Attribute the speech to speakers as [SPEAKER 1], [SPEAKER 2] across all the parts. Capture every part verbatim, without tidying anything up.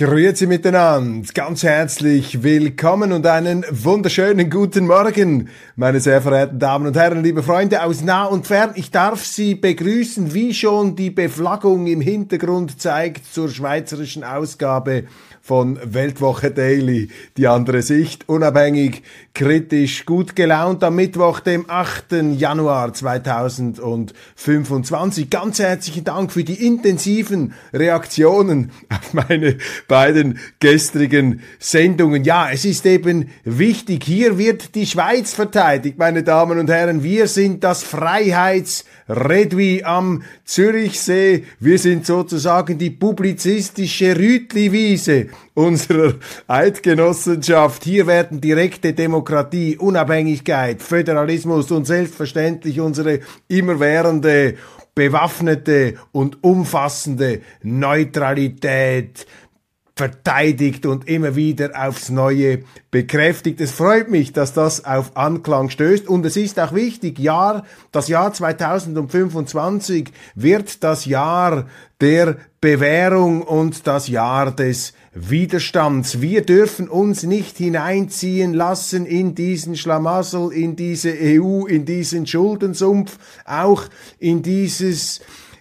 [SPEAKER 1] Grüezi miteinander, ganz herzlich willkommen und einen wunderschönen guten Morgen, meine sehr verehrten Damen und Herren, liebe Freunde aus nah und fern. Ich darf Sie begrüßen, wie schon die Beflaggung im Hintergrund zeigt, zur schweizerischen Ausgabe von Weltwoche Daily, die andere Sicht, unabhängig, kritisch, gut gelaunt am Mittwoch, dem achten Januar zweitausendfünfundzwanzig. Ganz herzlichen Dank für die intensiven Reaktionen auf meine beiden gestrigen Sendungen. Ja, es ist eben wichtig, hier wird die Schweiz verteidigt, meine Damen und Herren. Wir sind das Freiheitsredui am Zürichsee. Wir sind sozusagen die publizistische Rütliwiese unserer Eidgenossenschaft. Hier werden direkte Demokratie, Unabhängigkeit, Föderalismus und selbstverständlich unsere immerwährende, bewaffnete und umfassende Neutralität verteidigt und immer wieder aufs Neue bekräftigt. Es freut mich, dass das auf Anklang stößt, und es ist auch wichtig, Jahr, das Jahr zweitausendfünfundzwanzig wird das Jahr der Bewährung und das Jahr des Widerstands. Wir dürfen uns nicht hineinziehen lassen in diesen Schlamassel, in diese E U, in diesen Schuldensumpf, auch in dieses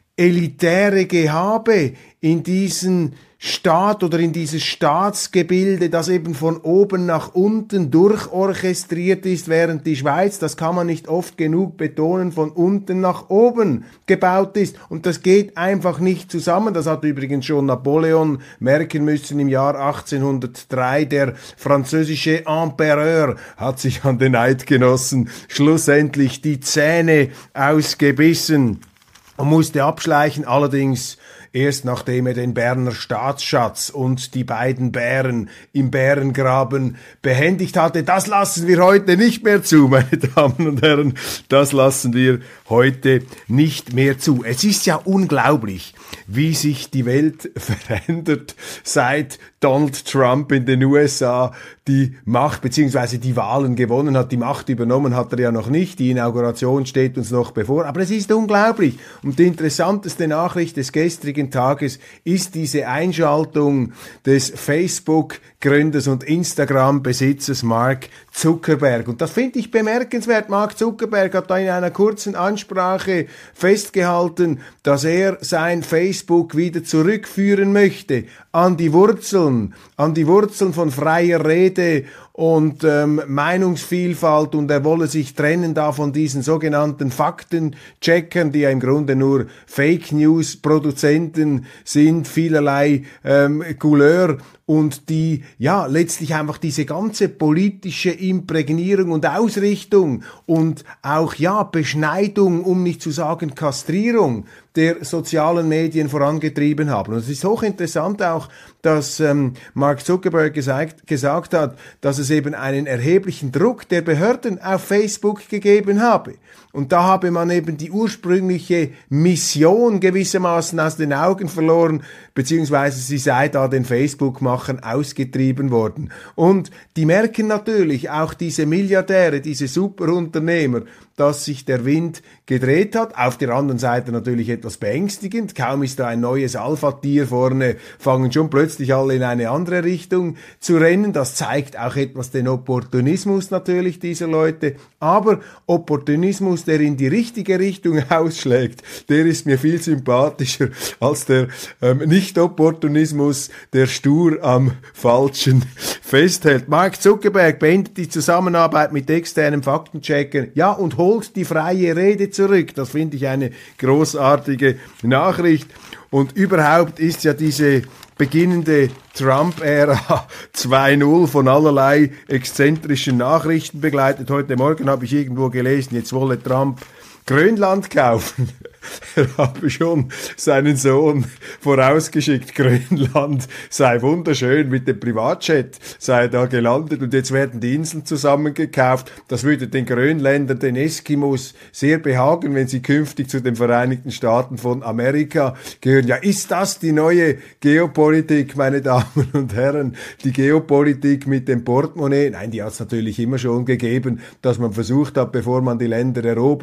[SPEAKER 1] elitäre Gehabe, in diesen Staat oder in dieses Staatsgebilde, das eben von oben nach unten durchorchestriert ist, während die Schweiz, das kann man nicht oft genug betonen, von unten nach oben gebaut ist. Und das geht einfach nicht zusammen. Das hat übrigens schon Napoleon merken müssen im Jahr achtzehnhundertdrei. Der französische Empereur hat sich an den Eidgenossen schlussendlich die Zähne ausgebissen und musste abschleichen, allerdings erst nachdem er den Berner Staatsschatz und die beiden Bären im Bärengraben behändigt hatte. Das lassen wir heute nicht mehr zu, meine Damen und Herren. Das lassen wir heute nicht mehr zu. Es ist ja unglaublich, wie sich die Welt verändert, seit Donald Trump in den U S A die Macht bzw. die Wahlen gewonnen hat. Die Macht übernommen hat er ja noch nicht. Die Inauguration steht uns noch bevor. Aber es ist unglaublich. Und die interessanteste Nachricht des gestrigen Tages ist diese Einschaltung des Facebook-Gründers und Instagram-Besitzers Mark Zuckerberg. Und das finde ich bemerkenswert. Mark Zuckerberg hat da in einer kurzen Ansprache festgehalten, dass er sein Facebook wieder zurückführen möchte an die Wurzeln, an die Wurzeln von freier Rede und ähm, Meinungsvielfalt, und er wolle sich trennen da von diesen sogenannten Faktencheckern, die ja im Grunde nur Fake News Produzenten sind, vielerlei ähm, Couleur, und die ja letztlich einfach diese ganze politische Imprägnierung und Ausrichtung und auch ja Beschneidung, um nicht zu sagen Kastrierung der sozialen Medien vorangetrieben haben. Und es ist hochinteressant auch, dass ähm, Mark Zuckerberg gesagt, gesagt hat, dass es eben einen erheblichen Druck der Behörden auf Facebook gegeben habe. Und da habe man eben die ursprüngliche Mission gewissermaßen aus den Augen verloren, beziehungsweise sie sei da den Facebook-Machern ausgetrieben worden. Und die merken natürlich, auch diese Milliardäre, diese Superunternehmer, dass sich der Wind gedreht hat. Auf der anderen Seite natürlich etwas beängstigend. Kaum ist da ein neues Alpha-Tier vorne, fangen schon plötzlich alle in eine andere Richtung zu rennen. Das zeigt auch etwas den Opportunismus natürlich dieser Leute. Aber Opportunismus, der in die richtige Richtung ausschlägt, der ist mir viel sympathischer als der ähm, Nicht-Opportunismus, der stur am Falschen festhält. Mark Zuckerberg beendet die Zusammenarbeit mit externen Faktencheckern, ja, und holt die freie Rede zurück. Das finde ich eine großartige Nachricht. Und überhaupt ist ja diese beginnende Trump-Ära zwei null von allerlei exzentrischen Nachrichten begleitet. Heute Morgen habe ich irgendwo gelesen, jetzt wolle Trump Grönland kaufen. Er habe schon seinen Sohn vorausgeschickt, Grönland sei wunderschön, mit dem Privatjet sei da gelandet, und jetzt werden die Inseln zusammengekauft. Das würde den Grönländern, den Eskimos sehr behagen, wenn sie künftig zu den Vereinigten Staaten von Amerika gehören. Ja, ist das die neue Geopolitik, meine Damen und Herren? Die Geopolitik mit dem Portemonnaie? Nein, die hat es natürlich immer schon gegeben, dass man versucht hat, bevor man die Länder erobert, versucht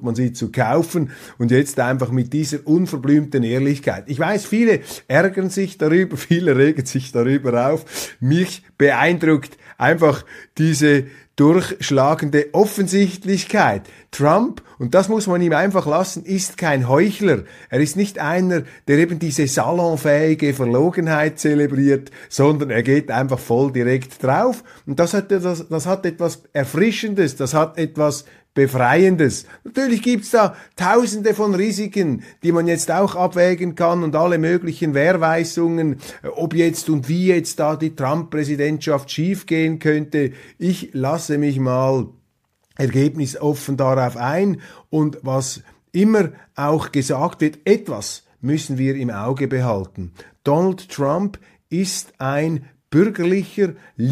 [SPEAKER 1] versucht man sie zu kaufen und jetzt einfach mit dieser unverblümten Ehrlichkeit. Ich weiß, viele ärgern sich darüber, viele regen sich darüber auf. Mich beeindruckt einfach diese durchschlagende Offensichtlichkeit. Trump, und das muss man ihm einfach lassen, ist kein Heuchler. Er ist nicht einer, der eben diese salonfähige Verlogenheit zelebriert, sondern er geht einfach voll direkt drauf. Und das hat, das, das hat etwas Erfrischendes, das hat etwas Befreiendes. Natürlich gibt's da tausende von Risiken, die man jetzt auch abwägen kann und alle möglichen Wehrweisungen, ob jetzt und wie jetzt da die Trump-Präsidentschaft schiefgehen könnte. Ich lasse mich mal ergebnisoffen darauf ein und was immer auch gesagt wird, etwas müssen wir im Auge behalten. Donald Trump ist ein bürgerlicher,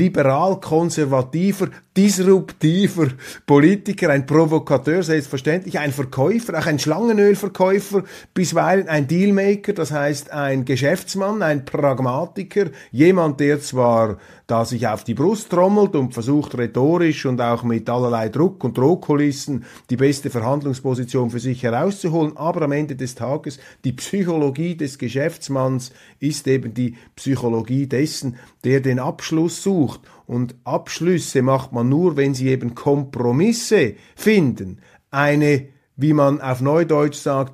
[SPEAKER 1] liberal-konservativer, disruptiver Politiker, ein Provokateur, selbstverständlich, ein Verkäufer, auch ein Schlangenölverkäufer, bisweilen ein Dealmaker, das heißt ein Geschäftsmann, ein Pragmatiker, jemand, der zwar da sich auf die Brust trommelt und versucht rhetorisch und auch mit allerlei Druck und Drohkulissen die beste Verhandlungsposition für sich herauszuholen, aber am Ende des Tages die Psychologie des Geschäftsmanns ist eben die Psychologie dessen, der den Abschluss sucht. Und Abschlüsse macht man nur, wenn sie eben Kompromisse finden. Eine, wie man auf Neudeutsch sagt,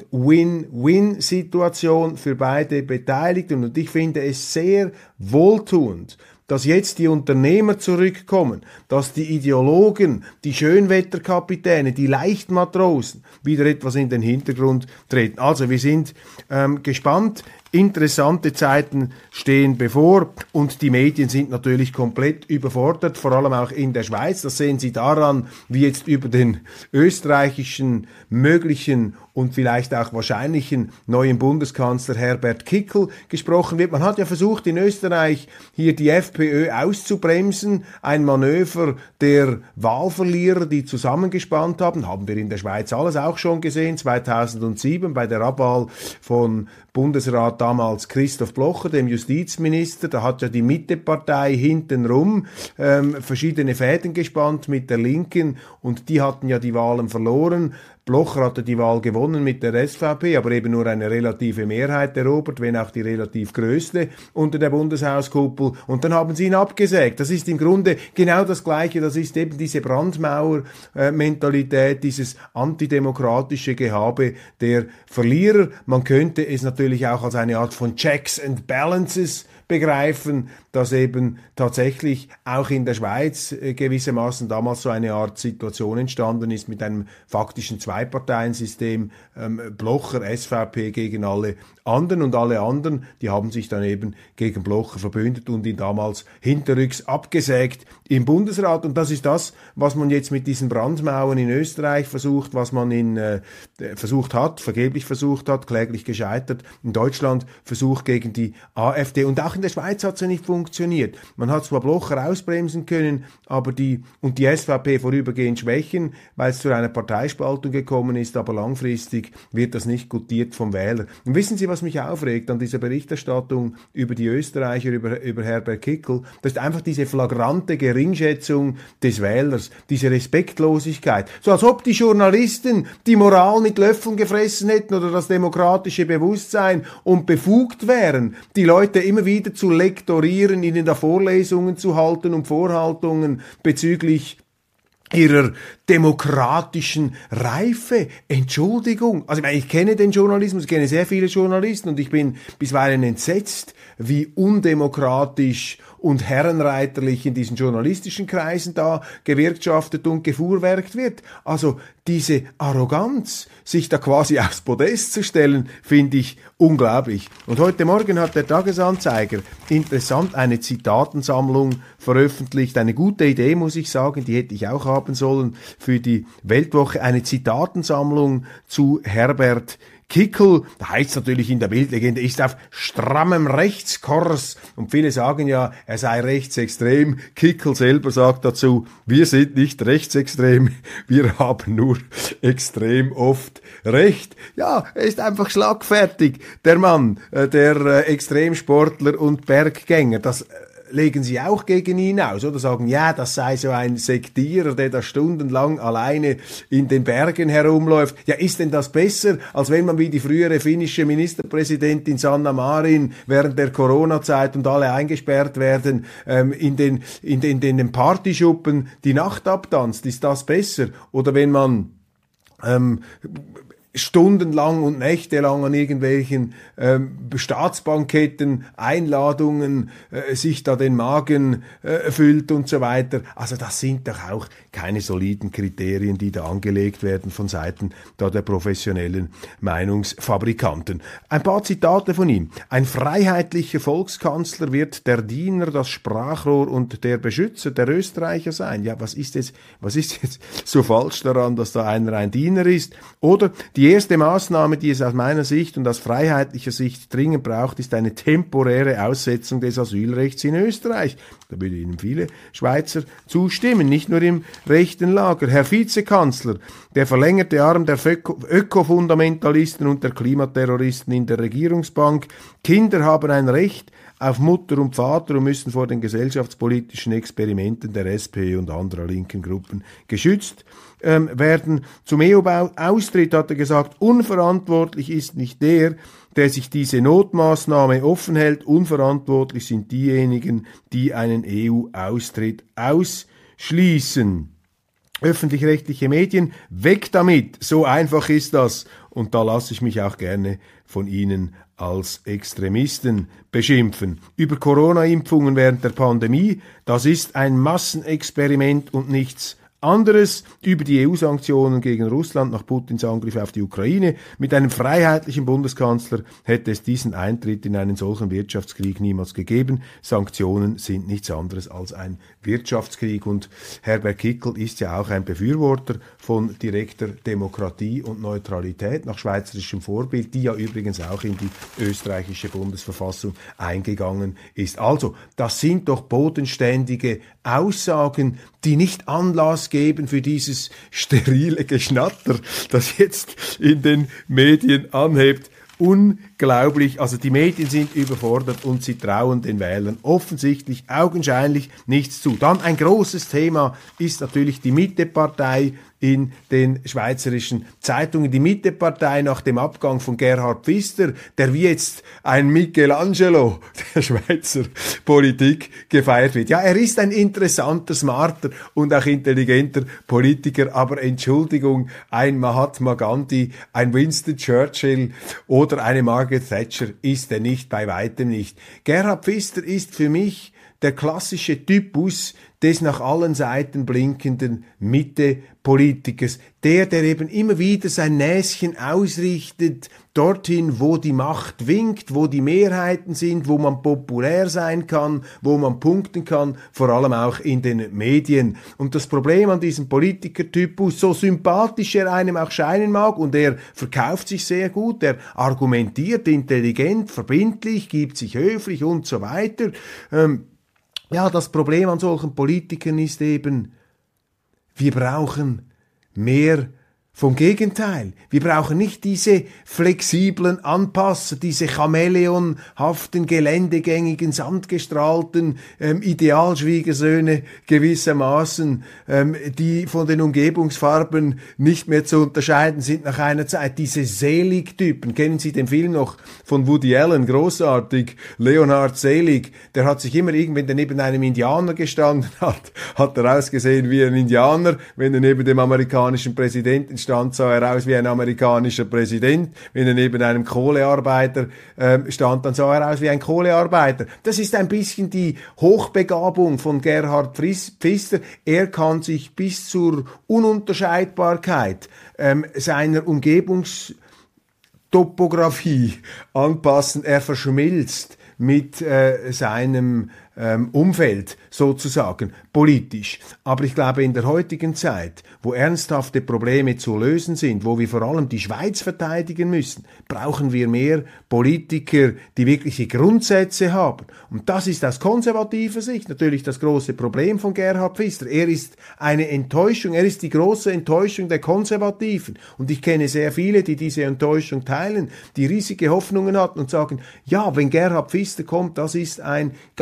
[SPEAKER 1] Win-Win-Situation für beide Beteiligten. Und ich finde es sehr wohltuend, dass jetzt die Unternehmer zurückkommen, dass die Ideologen, die Schönwetterkapitäne, die Leichtmatrosen wieder etwas in den Hintergrund treten. Also wir sind ähm, gespannt. Interessante Zeiten stehen bevor und die Medien sind natürlich komplett überfordert, vor allem auch in der Schweiz. Das sehen Sie daran, wie jetzt über den österreichischen möglichen und vielleicht auch wahrscheinlichen neuen Bundeskanzler Herbert Kickl gesprochen wird. Man hat ja versucht, in Österreich hier die FPÖ auszubremsen, ein Manöver der Wahlverlierer, die zusammengespannt haben, haben wir in der Schweiz alles auch schon gesehen, zweitausendsieben bei der Abwahl von Bundesrat damals Christoph Blocher, dem Justizminister, da hat ja die Mittepartei hintenrum ähm, verschiedene Fäden gespannt mit der Linken und die hatten ja die Wahlen verloren. Blocher hatte die Wahl gewonnen mit der S V P, aber eben nur eine relative Mehrheit erobert, wenn auch die relativ größte unter der Bundeshauskuppel. Und dann haben sie ihn abgesägt. Das ist im Grunde genau das Gleiche. Das ist eben diese Brandmauer-Mentalität, dieses antidemokratische Gehabe der Verlierer. Man könnte es natürlich auch als eine Art von Checks and Balances begreifen, dass eben tatsächlich auch in der Schweiz äh, gewissermaßen damals so eine Art Situation entstanden ist mit einem faktischen Zwei-Parteien-System, ähm, Blocher, S V P gegen alle anderen und alle anderen, die haben sich dann eben gegen Blocher verbündet und ihn damals hinterrücks abgesägt im Bundesrat. Und das ist das, was man jetzt mit diesen Brandmauern in Österreich versucht, was man in äh, versucht hat, vergeblich versucht hat, kläglich gescheitert, in Deutschland versucht gegen die AfD. Und auch in der Schweiz hat es ja nicht funktioniert. Man hat zwar Blocher ausbremsen können, aber die und die S V P vorübergehend schwächen, weil es zu einer Parteispaltung gekommen ist, aber langfristig wird das nicht gutiert vom Wähler. Und wissen Sie, was mich aufregt an dieser Berichterstattung über die Österreicher, über, über Herbert Kickl? Das ist einfach diese flagrante Geringschätzung des Wählers, diese Respektlosigkeit. So als ob die Journalisten die Moral mit Löffeln gefressen hätten oder das demokratische Bewusstsein und befugt wären, die Leute immer wieder zu lektorieren, ihnen da Vorlesungen zu halten und Vorhaltungen bezüglich ihrer demokratischen Reife. Entschuldigung. Also ich meine, ich kenne den Journalismus, ich kenne sehr viele Journalisten und ich bin bisweilen entsetzt, wie undemokratisch und herrenreiterlich in diesen journalistischen Kreisen da gewirtschaftet und gefuhrwerkt wird. Also diese Arroganz, sich da quasi aufs Podest zu stellen, finde ich unglaublich. Und heute Morgen hat der Tagesanzeiger interessant eine Zitatensammlung veröffentlicht. Eine gute Idee, muss ich sagen, die hätte ich auch haben sollen für die Weltwoche. Eine Zitatensammlung zu Herbert Kickl, da heißt es natürlich in der Bildlegende, ist auf strammem Rechtskurs und viele sagen ja, er sei rechtsextrem. Kickl selber sagt dazu, wir sind nicht rechtsextrem, wir haben nur extrem oft Recht. Ja, er ist einfach schlagfertig, der Mann, der Extremsportler und Berggänger. Das legen sie auch gegen ihn aus oder sagen, ja, das sei so ein Sektierer, der da stundenlang alleine in den Bergen herumläuft. Ja, ist denn das besser, als wenn man wie die frühere finnische Ministerpräsidentin Sanna Marin während der Corona-Zeit und alle eingesperrt werden, ähm, in den, in den, in den Partyschuppen die Nacht abtanzt? Ist das besser? Oder wenn man ähm, stundenlang und nächtelang an irgendwelchen ähm, Staatsbanketten, Einladungen, äh, sich da den Magen äh, füllt und so weiter. Also das sind doch auch keine soliden Kriterien, die da angelegt werden von Seiten da der professionellen Meinungsfabrikanten. Ein paar Zitate von ihm. Ein freiheitlicher Volkskanzler wird der Diener, das Sprachrohr und der Beschützer der Österreicher sein. Ja, was ist jetzt, was ist jetzt so falsch daran, dass da einer ein Diener ist? Oder die erste Maßnahme, die es aus meiner Sicht und aus freiheitlicher Sicht dringend braucht, ist eine temporäre Aussetzung des Asylrechts in Österreich. Da würde Ihnen viele Schweizer zustimmen, nicht nur im rechten Lager. Herr Vizekanzler, der verlängerte Arm der Öko-Fundamentalisten und der Klimaterroristen in der Regierungsbank. Kinder haben ein Recht auf Mutter und Vater und müssen vor den gesellschaftspolitischen Experimenten der S P und anderer linken Gruppen geschützt ähm, werden. Zum E U-Austritt hat er gesagt, unverantwortlich ist nicht der, der sich diese Notmaßnahme offen hält. Unverantwortlich sind diejenigen, die einen E U-Austritt ausschließen. Öffentlich-rechtliche Medien, weg damit, so einfach ist das. Und da lasse ich mich auch gerne von Ihnen als Extremisten beschimpfen. Über Corona-Impfungen während der Pandemie, das ist ein Massenexperiment und nichts anderes. Über die E U-Sanktionen gegen Russland nach Putins Angriff auf die Ukraine. Mit einem freiheitlichen Bundeskanzler hätte es diesen Eintritt in einen solchen Wirtschaftskrieg niemals gegeben. Sanktionen sind nichts anderes als ein Wirtschaftskrieg. Und Herbert Kickl ist ja auch ein Befürworter von direkter Demokratie und Neutralität nach schweizerischem Vorbild, die ja übrigens auch in die österreichische Bundesverfassung eingegangen ist. Also, das sind doch bodenständige Aussagen, die nicht Anlass geben für dieses sterile Geschnatter, das jetzt in den Medien anhebt. Unglaublich, also die Medien sind überfordert und sie trauen den Wählern offensichtlich, augenscheinlich nichts zu. Dann ein großes Thema ist natürlich die Mittepartei in den schweizerischen Zeitungen. Die Mittepartei nach dem Abgang von Gerhard Pfister, der wie jetzt ein Michelangelo der Schweizer Politik gefeiert wird. Ja, er ist ein interessanter, smarter und auch intelligenter Politiker, aber Entschuldigung, ein Mahatma Gandhi, ein Winston Churchill oder eine Margaret Thatcher ist er nicht, bei weitem nicht. Gerhard Pfister ist für mich der klassische Typus des nach allen Seiten blinkenden Mitte-Politikers. Der, der eben immer wieder sein Näschen ausrichtet, dorthin, wo die Macht winkt, wo die Mehrheiten sind, wo man populär sein kann, wo man punkten kann, vor allem auch in den Medien. Und das Problem an diesem Politikertypus, so sympathisch er einem auch scheinen mag, und er verkauft sich sehr gut, er argumentiert intelligent, verbindlich, gibt sich höflich und so weiter, ähm, ja, das Problem an solchen Politikern ist eben, wir brauchen mehr vom Gegenteil. Wir brauchen nicht diese flexiblen Anpasser, diese chamäleonhaften, geländegängigen, sandgestrahlten ähm, Idealschwiegersöhne gewissermaßen, ähm, die von den Umgebungsfarben nicht mehr zu unterscheiden sind nach einer Zeit. Diese Selig-Typen, kennen Sie den Film noch von Woody Allen, großartig, Leonhard Selig, der hat sich immer irgendwie, wenn er neben einem Indianer gestanden hat, hat er ausgesehen wie ein Indianer, wenn er neben dem amerikanischen Präsidenten stand, sah er aus wie ein amerikanischer Präsident. Wenn er neben einem Kohlearbeiter äh, stand, dann sah er aus wie ein Kohlearbeiter. Das ist ein bisschen die Hochbegabung von Gerhard Pfister. Er kann sich bis zur Ununterscheidbarkeit ähm, seiner Umgebungstopographie anpassen. Er verschmilzt mit äh, seinem ähm, Umfeld sozusagen, politisch. Aber ich glaube, in der heutigen Zeit, wo ernsthafte Probleme zu lösen sind, wo wir vor allem die Schweiz verteidigen müssen, brauchen wir mehr Politiker, die wirkliche Grundsätze haben. Und das ist aus konservativer Sicht natürlich das große Problem von Gerhard Pfister. Er ist eine Enttäuschung, er ist die große Enttäuschung der Konservativen. Und ich kenne sehr viele, die diese Enttäuschung teilen, die riesige Hoffnungen hatten und sagen, ja, wenn Gerhard Pfister kommt, das ist ein ganz hervorragendes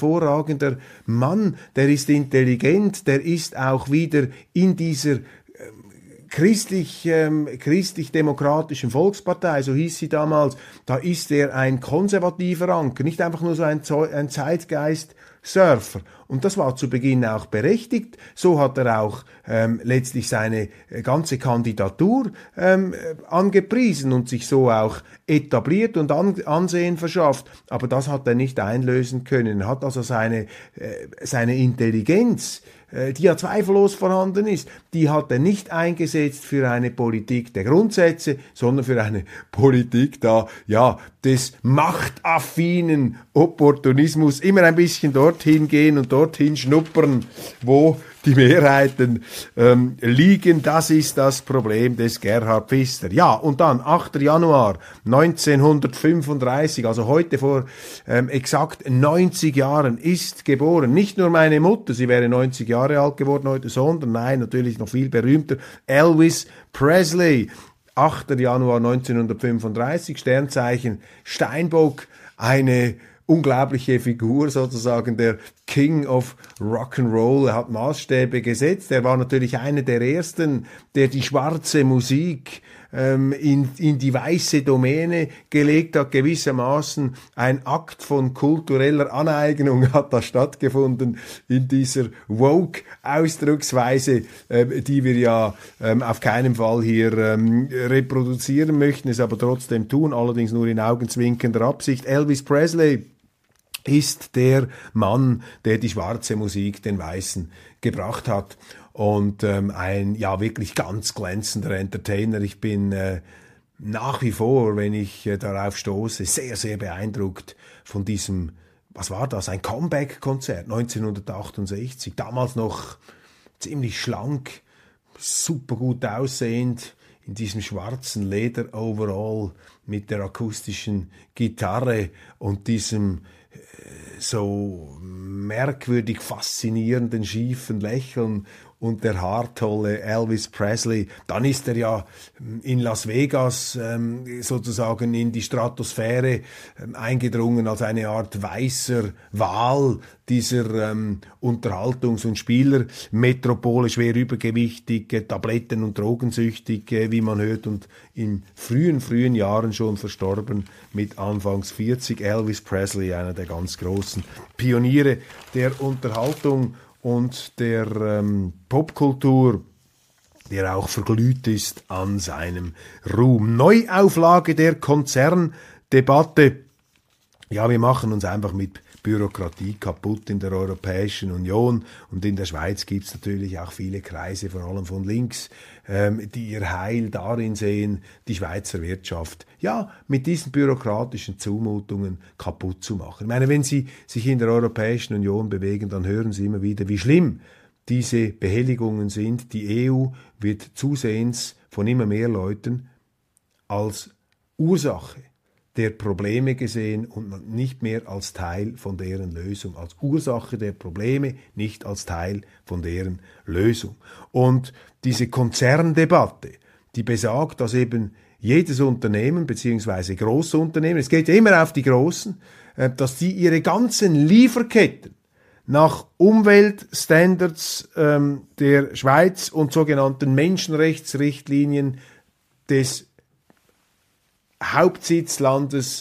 [SPEAKER 1] hervorragender Mann, der ist intelligent, der ist auch wieder in dieser christlich, ähm, christlich-demokratischen Volkspartei, so hieß sie damals, da ist er ein konservativer Anker, nicht einfach nur so ein, ein Zeitgeist-Surfer. Und das war zu Beginn auch berechtigt. So hat er auch ähm, letztlich seine äh, ganze Kandidatur ähm, angepriesen und sich so auch etabliert und an, Ansehen verschafft. Aber das hat er nicht einlösen können. Er hat also seine, äh, seine Intelligenz, die ja zweifellos vorhanden ist, die hat er nicht eingesetzt für eine Politik der Grundsätze, sondern für eine Politik da, ja, des machtaffinen Opportunismus, immer ein bisschen dorthin gehen und dorthin schnuppern, wo die Mehrheiten ähm, liegen. Das ist das Problem des Gerhard Pfister. Ja, und dann achter Januar neunzehnhundertfünfunddreißig, also heute vor ähm, exakt neunzig Jahren, ist geboren nicht nur meine Mutter, sie wäre neunzig Jahre alt geworden heute, sondern, nein, natürlich noch viel berühmter, Elvis Presley. achter Januar neunzehnhundertfünfunddreißig, Sternzeichen Steinbock, eine unglaubliche Figur, sozusagen der King of Rock'n'Roll. Er hat Maßstäbe gesetzt. Er war natürlich einer der ersten, der die schwarze Musik ähm, in, in die weiße Domäne gelegt hat, gewissermaßen. Ein Akt von kultureller Aneignung hat da stattgefunden in dieser Woke-Ausdrucksweise, ähm, die wir ja ähm, auf keinen Fall hier ähm, reproduzieren möchten, es aber trotzdem tun, allerdings nur in augenzwinkender Absicht. Elvis Presley ist der Mann, der die schwarze Musik den Weißen gebracht hat und ähm, ein ja wirklich ganz glänzender Entertainer. Ich bin äh, nach wie vor, wenn ich äh, darauf stoße, sehr, sehr beeindruckt von diesem, was war das, ein Comeback-Konzert neunzehnhundertachtundsechzig, damals noch ziemlich schlank, super gut aussehend, in diesem schwarzen Leder-Overall mit der akustischen Gitarre und diesem so merkwürdig faszinierenden schiefen Lächeln und der haartolle Elvis Presley. Dann ist er ja in Las Vegas ähm, sozusagen in die Stratosphäre ähm, eingedrungen als eine Art weißer Wal dieser ähm, Unterhaltungs- und Spielermetropole, schwer übergewichtig, äh, Tabletten- und drogensüchtig, äh, wie man hört, und in frühen, frühen Jahren schon verstorben, mit Anfangs vierzig. Elvis Presley, einer der ganz großen Pioniere der Unterhaltung und der ähm, Popkultur, der auch verglüht ist an seinem Ruhm. Neuauflage der Konzerndebatte. Ja, wir machen uns einfach mit Bürokratie kaputt in der Europäischen Union, und in der Schweiz gibt es natürlich auch viele Kreise, vor allem von links, ähm, die ihr Heil darin sehen, die Schweizer Wirtschaft ja mit diesen bürokratischen Zumutungen kaputt zu machen. Ich meine, wenn Sie sich in der Europäischen Union bewegen, dann hören Sie immer wieder, wie schlimm diese Behelligungen sind. Die E U wird zusehends von immer mehr Leuten als Ursache der Probleme gesehen und nicht mehr als Teil von deren Lösung, als Ursache der Probleme, nicht als Teil von deren Lösung. Und diese Konzerndebatte, die besagt, dass eben jedes Unternehmen beziehungsweise große Unternehmen, es geht ja immer auf die Großen, dass die ihre ganzen Lieferketten nach Umweltstandards ähm, der Schweiz und sogenannten Menschenrechtsrichtlinien des Hauptsitzlandes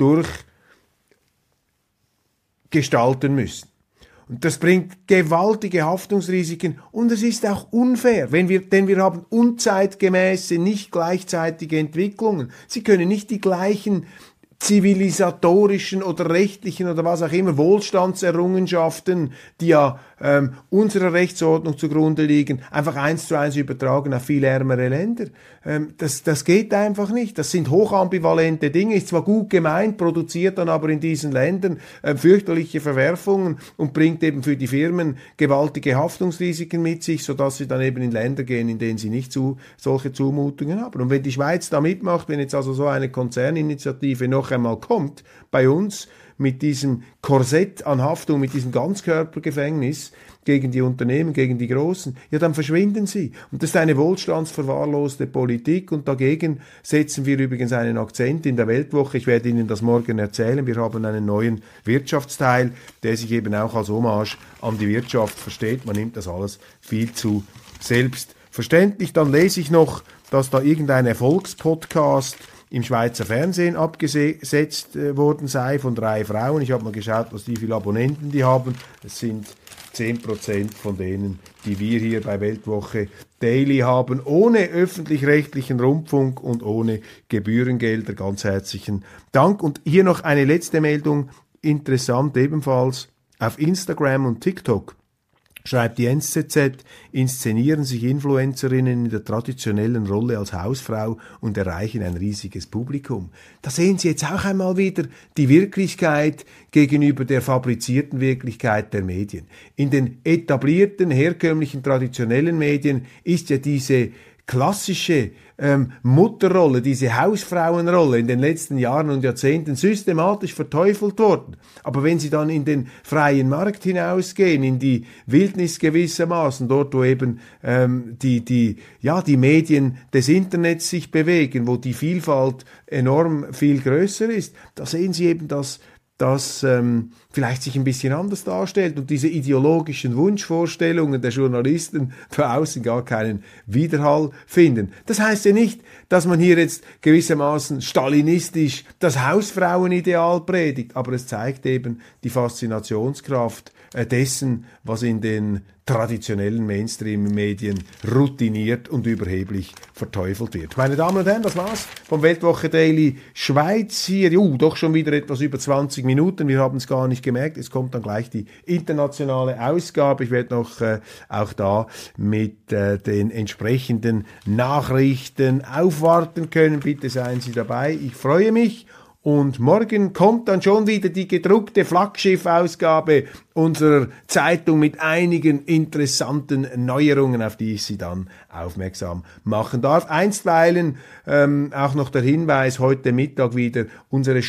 [SPEAKER 1] durchgestalten müssen. Und das bringt gewaltige Haftungsrisiken, und es ist auch unfair, wenn wir, denn wir haben unzeitgemäße, nicht gleichzeitige Entwicklungen. Sie können nicht die gleichen zivilisatorischen oder rechtlichen oder was auch immer Wohlstandserrungenschaften, die ja ähm, unserer Rechtsordnung zugrunde liegen, einfach eins zu eins übertragen auf viel ärmere Länder. Ähm, das, das geht einfach nicht. Das sind hochambivalente Dinge, ist zwar gut gemeint, produziert dann aber in diesen Ländern äh, fürchterliche Verwerfungen und bringt eben für die Firmen gewaltige Haftungsrisiken mit sich, sodass sie dann eben in Länder gehen, in denen sie nicht zu, solche Zumutungen haben. Und wenn die Schweiz da mitmacht, wenn jetzt also so eine Konzerninitiative noch einmal kommt bei uns, mit diesem Korsett an Haftung, mit diesem Ganzkörpergefängnis gegen die Unternehmen, gegen die Großen, ja, dann verschwinden sie. Und das ist eine wohlstandsverwahrloste Politik und dagegen setzen wir übrigens einen Akzent in der Weltwoche. Ich werde Ihnen das morgen erzählen. Wir haben einen neuen Wirtschaftsteil, der sich eben auch als Hommage an die Wirtschaft versteht. Man nimmt das alles viel zu selbstverständlich. Dann lese ich noch, dass da irgendein Erfolgspodcast im Schweizer Fernsehen abgesetzt äh, worden sei von drei Frauen. Ich habe mal geschaut, was die viele Abonnenten die haben. Es sind zehn Prozent von denen, die wir hier bei Weltwoche Daily haben, ohne öffentlich-rechtlichen Rundfunk und ohne Gebührengelder. Ganz herzlichen Dank. Und hier noch eine letzte Meldung, interessant ebenfalls. Auf Instagram und TikTok schreibt die N Z Z, inszenieren sich Influencerinnen in der traditionellen Rolle als Hausfrau und erreichen ein riesiges Publikum. Da sehen Sie jetzt auch einmal wieder die Wirklichkeit gegenüber der fabrizierten Wirklichkeit der Medien. In den etablierten, herkömmlichen, traditionellen Medien ist ja diese klassische ähm, Mutterrolle, diese Hausfrauenrolle in den letzten Jahren und Jahrzehnten systematisch verteufelt worden. Aber wenn Sie dann in den freien Markt hinausgehen, in die Wildnis gewissermaßen, dort wo eben ähm, die, die, ja, die Medien des Internets sich bewegen, wo die Vielfalt enorm viel größer ist, da sehen Sie eben, dass das ähm, vielleicht sich ein bisschen anders darstellt und diese ideologischen Wunschvorstellungen der Journalisten für außen gar keinen Widerhall finden. Das heißt ja nicht, dass man hier jetzt gewissermaßen stalinistisch das Hausfrauenideal predigt, aber es zeigt eben die Faszinationskraft äh, dessen, was in den traditionellen Mainstream-Medien routiniert und überheblich verteufelt wird. Meine Damen und Herren, das war's vom Weltwoche Daily Schweiz hier. Uh, doch schon wieder etwas über zwanzig Minuten. Wir haben es gar nicht gemerkt. Es kommt dann gleich die internationale Ausgabe. Ich werde noch äh, auch da mit äh, den entsprechenden Nachrichten aufwarten können. Bitte seien Sie dabei. Ich freue mich. Und morgen kommt dann schon wieder die gedruckte Flaggschiff-Ausgabe unserer Zeitung mit einigen interessanten Neuerungen, auf die ich Sie dann aufmerksam machen darf. Einstweilen ähm, auch noch der Hinweis, heute Mittag wieder unsere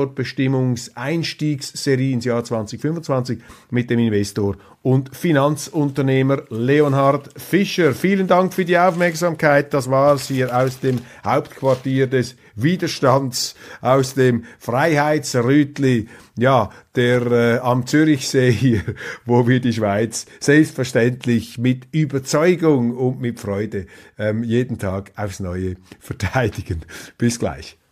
[SPEAKER 1] Standortbestimmungs-Einstiegsserie ins Jahr zwanzig fünfundzwanzig mit dem Investor und Finanzunternehmer Leonhard Fischer. Vielen Dank für die Aufmerksamkeit. Das war's hier aus dem Hauptquartier des Widerstands, aus dem Freiheitsrütli, ja, der äh, am Zürichsee hier, wo wir die Schweiz selbstverständlich mit Überzeugung und mit Freude ähm, jeden Tag aufs Neue verteidigen. Bis gleich.